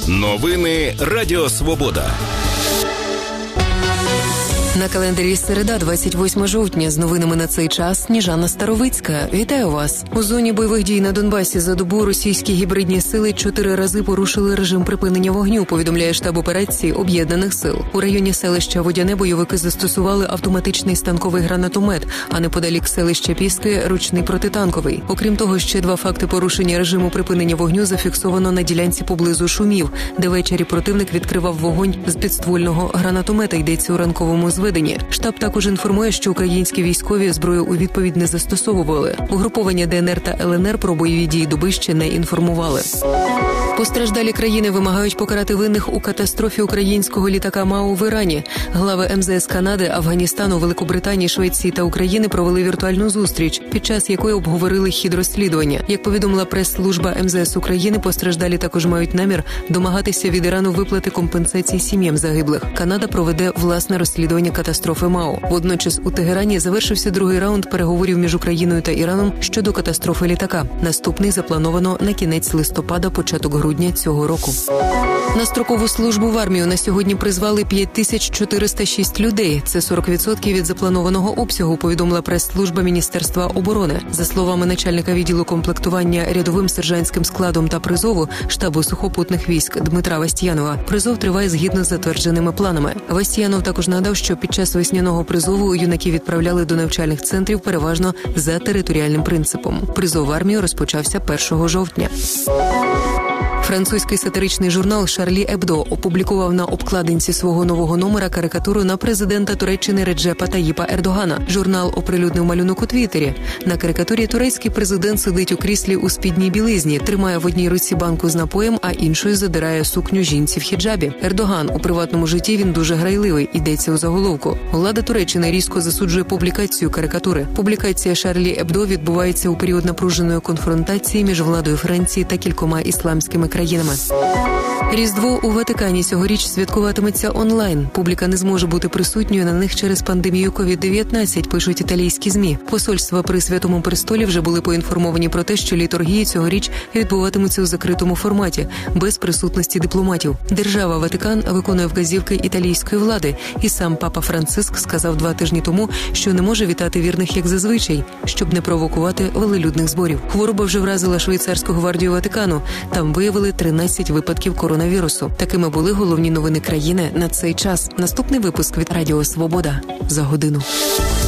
Новини Радіо Свобода. На календарі середа, 28 жовтня. З новинами на цей час Сніжана Старовицька. Вітаю вас. У зоні бойових дій на Донбасі за добу російські гібридні сили 4 рази порушили режим припинення вогню, повідомляє штаб операції Об'єднаних сил. У районі селища Водяне бойовики застосували автоматичний станковий гранатомет, а неподалік селища Піски – ручний протитанковий. Окрім того, ще 2 факти порушення режиму припинення вогню зафіксовано на ділянці поблизу Шумів, де ввечері противник відкривав вогонь з підствольного гранатомета, йдеться у ранковому зведенні. Штаб також інформує, що українські військові зброю у відповідь не застосовували. Угруповання ДНР та ЛНР про бойові дії доби ще не інформували. Постраждалі країни вимагають покарати винних у катастрофі українського літака МАУ в Ірані. Глави МЗС Канади, Афганістану, Великобританії, Швеції та України провели віртуальну зустріч, під час якої обговорили хід розслідування. Як повідомила прес-служба МЗС України, постраждалі також мають намір домагатися від Ірану виплати компенсацій сім'ям загиблих. Канада проведе власне розслідування катастрофи МАУ. Водночас у Тегерані завершився другий раунд переговорів між Україною та Іраном щодо катастрофи літака. Наступний заплановано на кінець листопада, початок грудня цього року. На строкову службу в армію на сьогодні призвали 5406 людей. Це 40% від запланованого обсягу, повідомила прес-служба Міністерства оборони. За словами начальника відділу комплектування рядовим сержантським складом та призову штабу сухопутних військ Дмитра Вастіянова, призов триває згідно з затвердженими планами. Вастіянов також нагадав, що під час весняного призову юнаків відправляли до навчальних центрів переважно за територіальним принципом. Призов в армію розпочався 1 жовтня. Французький сатиричний журнал «Шарлі Ебдо» опублікував на обкладинці свого нового номера карикатуру на президента Туреччини Реджепа Таїпа Ердогана. Журнал оприлюднив малюнок у Твіттері. На карикатурі турецький президент сидить у кріслі у спідній білизні, тримає в одній руці банку з напоєм, а іншою задирає сукню жінці в хіджабі. Ердоган у приватному житті він дуже грайливий, йдеться у заголовку. Влада Туреччини різко засуджує публікацію карикатури. Публікація «Шарлі Ебдо» відбувається у період напруженої конфронтації між владою Франції та кількома ісламськими країнами. Різдво у Ватикані цьогоріч святкуватиметься онлайн. Публіка не зможе бути присутньою на них через пандемію COVID-19, пишуть італійські ЗМІ. Посольства при Святому Престолі вже були поінформовані про те, що літургії цьогоріч відбуватимуться у закритому форматі, без присутності дипломатів. Держава Ватикан виконує вказівки італійської влади, і сам Папа Франциск сказав 2 тижні тому, що не може вітати вірних як зазвичай, щоб не провокувати велелюдних зборів. Хвороба вже вразила швейцарську гвардію Ватикану. Там виявили 13 випадків коронавірусу. Такими були головні новини країни на цей час. Наступний випуск від Радіо Свобода за годину.